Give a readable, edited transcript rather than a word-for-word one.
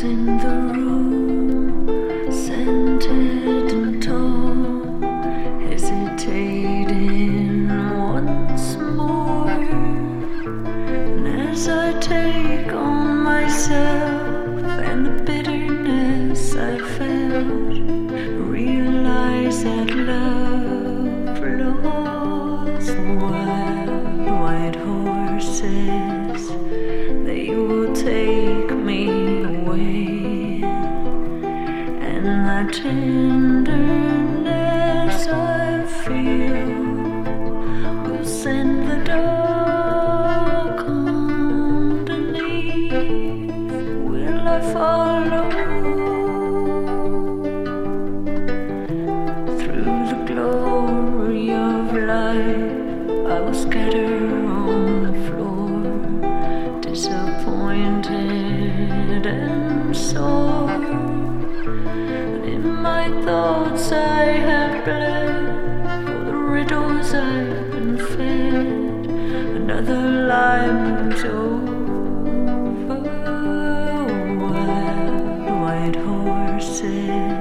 in the room, scented and tall, hesitating once more. And as I take on myself and the bitterness I felt, realize that love lost wild white horses, they will take me away, and that tenderness I feel will send the dark underneath. Will I follow through the glory of life? I will scatter on the floor, disappointed and sore. And in my thoughts I have bled for the riddles I've been fed. Another lie moves over, wild white horses.